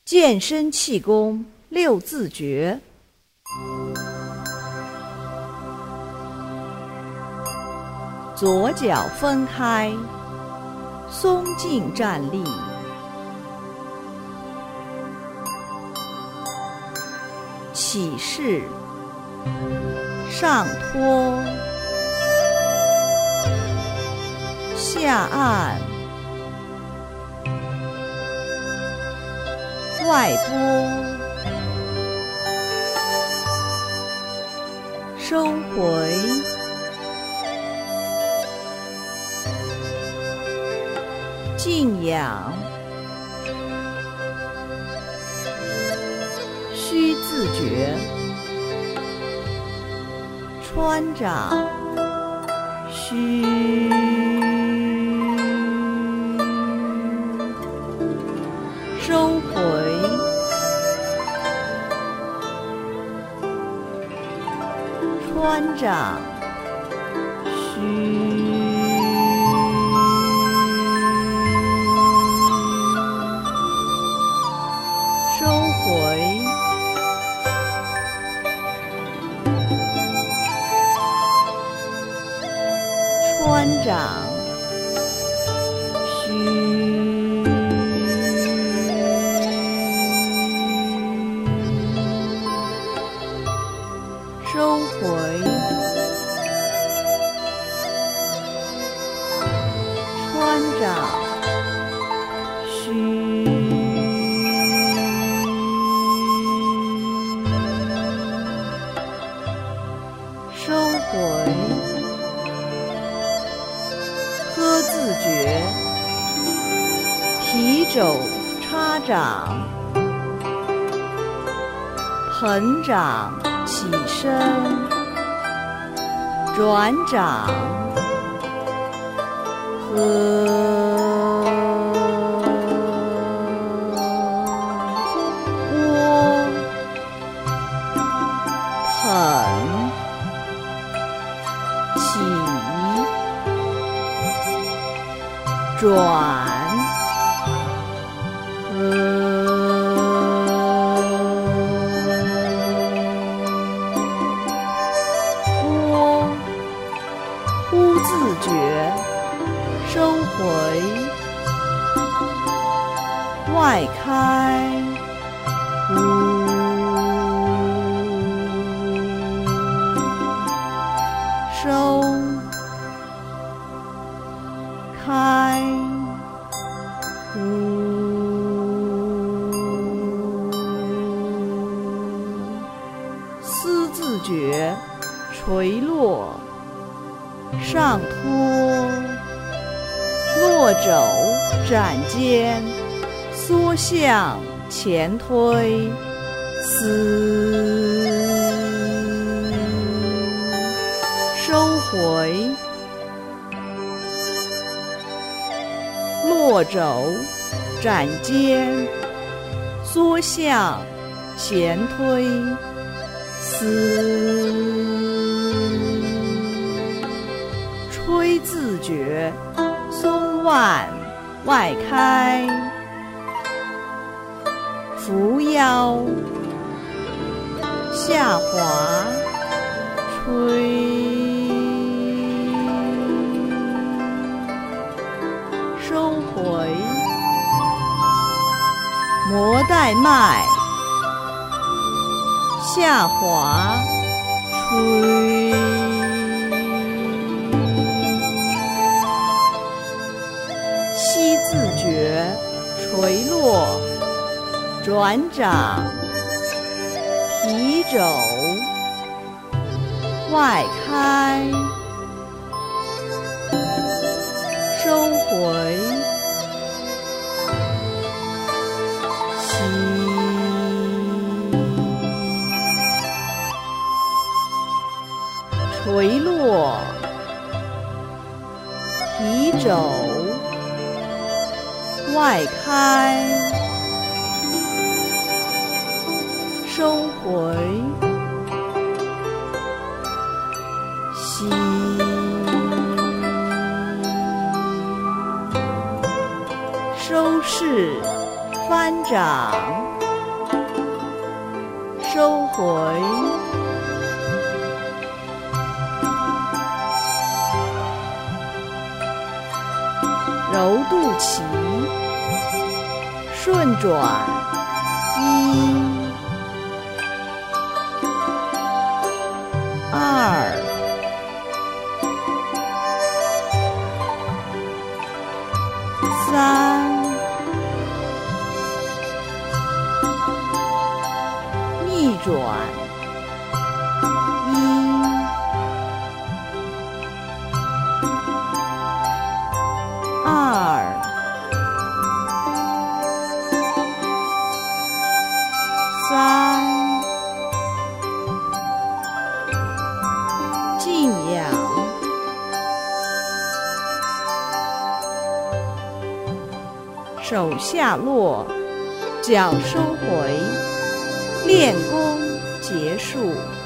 健身气功六字诀。左脚分开，松劲站立，起势，上托，下按，外拨，收回，静养，虚自觉，穿掌，虚，收回，穿掌，虚，收回，穿掌，虚，收回，穿掌，虚，收回，喝自觉，提肘插掌，捧掌起身，转掌，拨，捧，起，转，拨，呼自觉，收回，外开，收，开，思自觉，垂落，上托，落肘展肩，缩向前推，思，收回，落肘展肩，缩向前推，思，吹自觉，松腕外开，扶腰，下滑，吹，收回，摩带脉，下滑，吹，吸自觉，垂落，转掌，提肘，外开，收回，吸，垂落，提肘，外开，收回，吸，收势，翻掌。 收回，揉肚脐，顺转1、2、3，逆转1、2、3，静养，手下落，脚收回，练功结束。